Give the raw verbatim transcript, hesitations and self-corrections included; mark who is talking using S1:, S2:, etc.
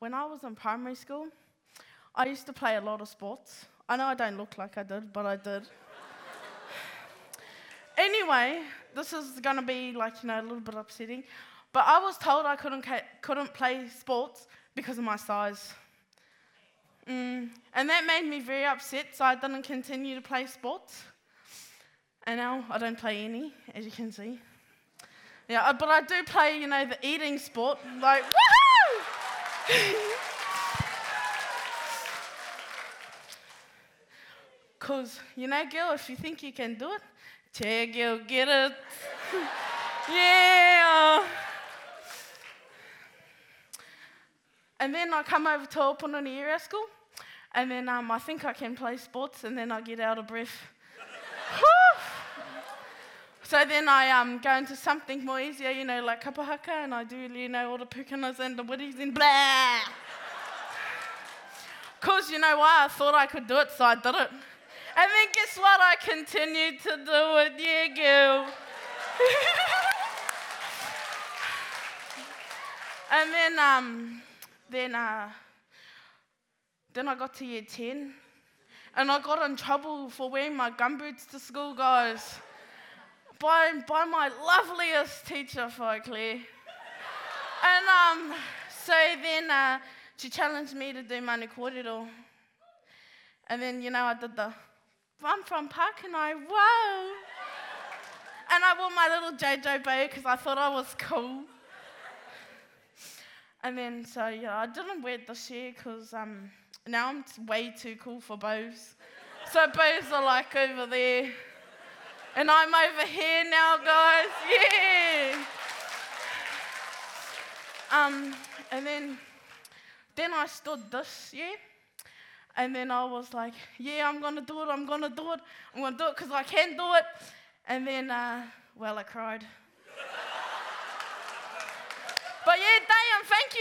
S1: when I was in primary school, I used to play a lot of sports. I know I don't look like I did, but I did. Anyway, this is going to be like, you know, a little bit upsetting. But I was told I couldn't ca- couldn't play sports because of my size. Mm. And that made me very upset, so I didn't continue to play sports. And now I don't play any, as you can see. Yeah, but I do play, you know, the eating sport. Like, woohoo! Because, you know, girl, if you think you can do it, yeah, girl, get it. Yeah. And then I come over to Opunoni Area School, and then um, I think I can play sports, and then I get out of breath. So then I um, go into something more easier, you know, like kapahaka, and I do, you know, all the pukanas and the witties and blah. Because, you know why? I thought I could do it, so I did it. And then guess what? I continued to do it. Yeah, girl. And then, um, then, uh, then I got to year ten, and I got in trouble for wearing my gumboots to school, guys, by by my loveliest teacher, Claire. And um, so then uh, she challenged me to do mani kōrero. And then, you know, I did the, I'm from Pākeno, whoa. And I wore my little JoJo bow because I thought I was cool. And then, so yeah, I didn't wear it this year because um, now I'm way too cool for bows. So bows are like over there. And I'm over here now, guys, yeah. Um, and then, then I stood this year. And then I was like, yeah, I'm going to do it, I'm going to do it. I'm going to do it because I can do it. And then, uh, well, I cried. But yeah, damn, thank you.